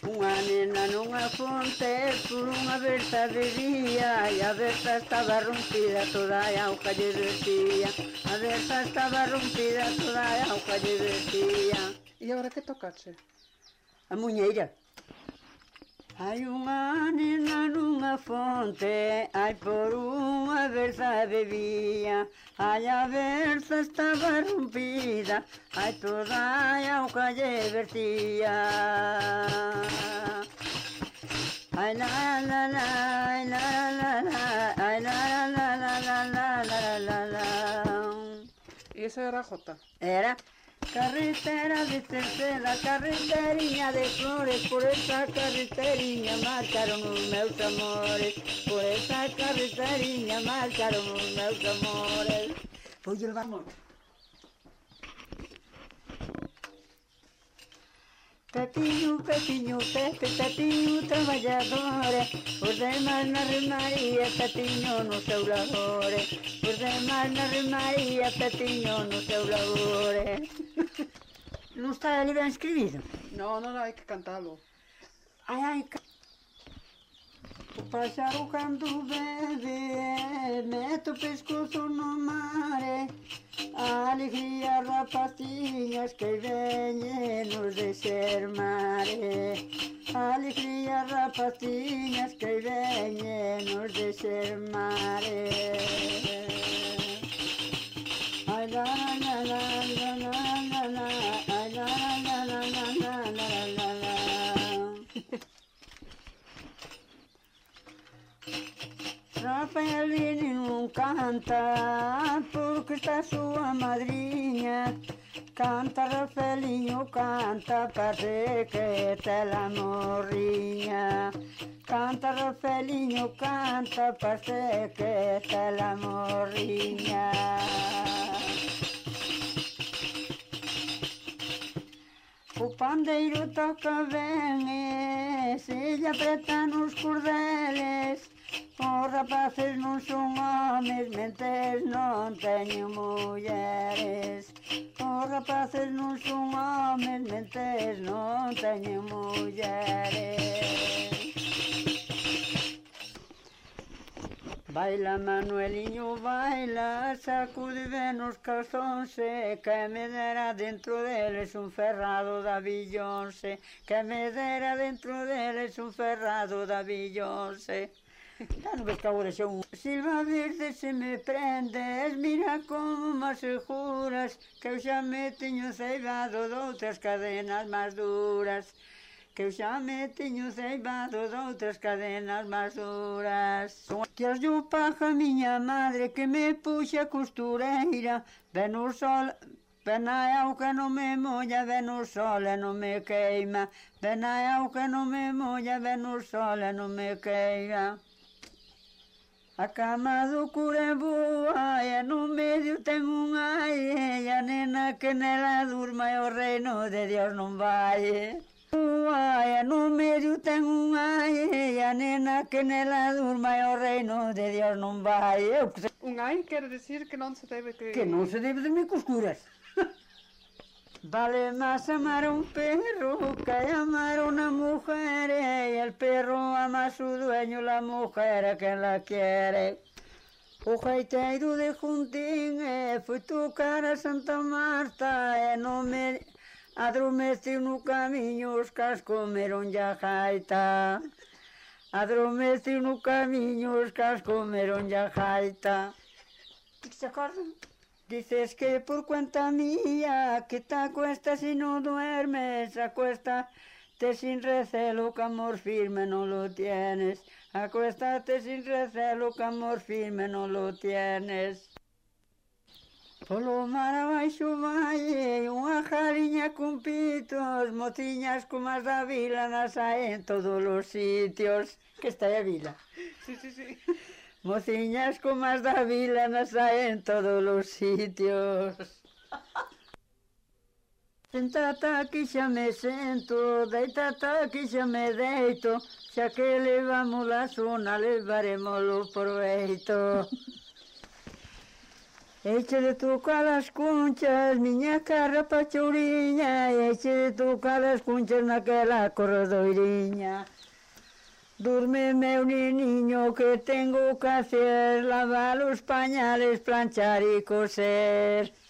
Unha nena nunha fonte por unha berta bebía e a berta estaba rompida, toda a auga lle vertía. A berta estaba rompida, toda a auga lle vertía. E agora que tocache? A muñeira. Hai unha nena nunha fonte, ai por unha berza bebía. Ai a berza estaba rompida, ai toda a auga lle vertía. Ai la la la, ai la la la, ai la la la la la la la la. E esa era a jota? Era carretera de Cerceda, carreteriña de flores, por esa carreteriña marcharon os meus amores, por esa carreteriña marcharon os meus amores. Pois el vamos. Pepiño, Pepiño, Pepe, Pepiño traballadores, os demais na remaría, Pepiño no seu labores, os demais na remaría, Pepiño no seu labores. Non está ali ben escribido? No, hai que cantalo. Ai, o páxaro cando bebe, mete o pescozo no mare, a alegría rapaciñas que veñen nos de ser mare, a alegría rapaciñas que veñen nos de ser mare. Ai la la la la la la la, ai la la la la la la la la. Rafaelini non canta porque está a súa madriña. Canta Rafaeliño, canta, parece que tela morriña. Canta Rafaeliño, canta, parece que tela morriña. O pandeiro toca ben e se lle apretan os cordeles. Os rapaces non son homes, mentes non teñen mulleres. Os rapaces non son homes, mentes non teñen mulleres. Baila Manueliño, baila, sacude ben os calzóns, que me dera dentro deles un ferrado da Villonse, que me dera dentro deles un ferrado da Villonse. Ya non ves que agora xa un... Silva verde se me prendes, mira como me aseguras, que eu xa me teño ceibado doutras cadenas máis duras, que eu xa me teño ceibado doutras cadenas máis duras. Que as yo paga a miña madre, que me puxa costureira, ven o sol... Ven a auga non me molla, ven o sol e non me queima, ven a auga non me molla, ven o sol e non me queima. A cama do cura é boa e no medio ten unha e a nena que nela durma e o reino de Dios non vai. Boa e no medio ten unha e a nena que nela durma e o reino de Dios non vai. Un ai quere decir que non se debe que... Que non se debe dormir cos curas. Vale más amar a un perro que amar a una mujer y el perro ama a su dueño, la mujer a quien la quiere. O gaiteiro de Juntín foi tocar a Santa Marta e non me adormeceu no camiño, os cas comeron a gaita. Adormeceu no camiño, os cas comeron a gaita. Que se acordan? Dices que por cuenta mía, que te acuestas y no duermes, acuéstate sin recelo, que amor firme no lo tienes, acuéstate sin recelo, que amor firme no lo tienes. Polo mar abaixo vai unha jariña con pitos, mociñas como as da vila nas hai en todos os sitios. Que está a vila? Sí, sí, sí. Mociñas como as da vila nas hai en todos os sitios. Sentate aquí xa me sento, deitate aquí xa me deito, xa que levamos a zona levaremoslo proveito. Eche de tocar las cunchas, miña carrapachouriña, eche de tocar las cunchas naquela corredoiriña. Durme meu niño que tengo que hacer, lavar los pañales, planchar y coser.